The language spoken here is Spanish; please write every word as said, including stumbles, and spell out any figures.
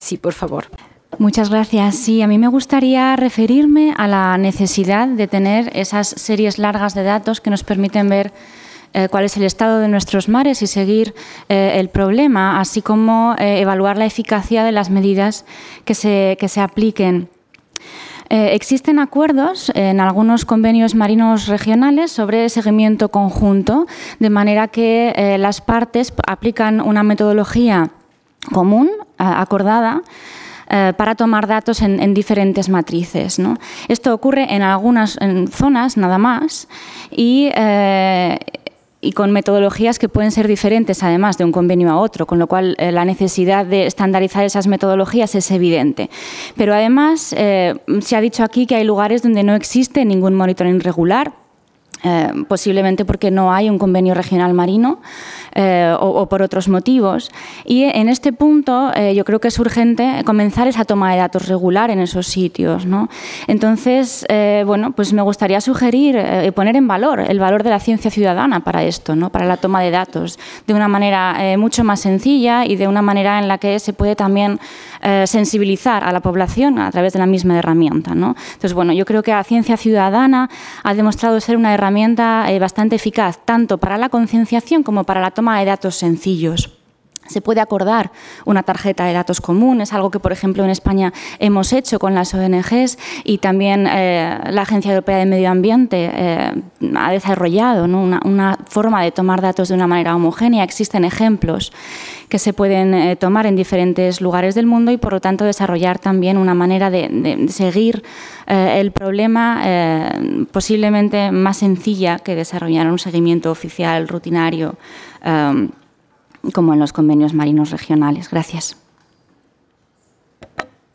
Sí, por favor. Muchas gracias. Sí, a mí me gustaría referirme a la necesidad de tener esas series largas de datos que nos permiten ver eh, cuál es el estado de nuestros mares y seguir eh, el problema, así como eh, evaluar la eficacia de las medidas que se, que se apliquen. Eh, existen acuerdos en algunos convenios marinos regionales sobre seguimiento conjunto, de manera que eh, las partes aplican una metodología común, eh, acordada, eh, para tomar datos en, en diferentes matrices, ¿no? Esto ocurre en algunas en zonas, nada más, y... Eh, y con metodologías que pueden ser diferentes, además, de un convenio a otro, con lo cual eh, la necesidad de estandarizar esas metodologías es evidente. Pero además, eh, se ha dicho aquí que hay lugares donde no existe ningún monitoring regular, eh, posiblemente porque no hay un convenio regional marino, Eh, o, o por otros motivos. Y en este punto eh, yo creo que es urgente comenzar esa toma de datos regular en esos sitios, ¿no? Entonces, eh, bueno, pues me gustaría sugerir y eh, poner en valor el valor de la ciencia ciudadana para esto, ¿no? Para la toma de datos, de una manera eh, mucho más sencilla y de una manera en la que se puede también eh, sensibilizar a la población a través de la misma herramienta, ¿no? Entonces, bueno, yo creo que la ciencia ciudadana ha demostrado ser una herramienta eh, bastante eficaz, tanto para la concienciación como para la toma de datos sencillos. Se puede acordar una tarjeta de datos común, es algo que, por ejemplo, en España hemos hecho con las O N Ges y también eh, la Agencia Europea de Medio Ambiente eh, ha desarrollado, ¿no? una, una forma de tomar datos de una manera homogénea. Existen ejemplos que se pueden eh, tomar en diferentes lugares del mundo y, por lo tanto, desarrollar también una manera de, de seguir eh, el problema eh, posiblemente más sencilla que desarrollar un seguimiento oficial rutinario eh, como en los convenios marinos regionales. Gracias.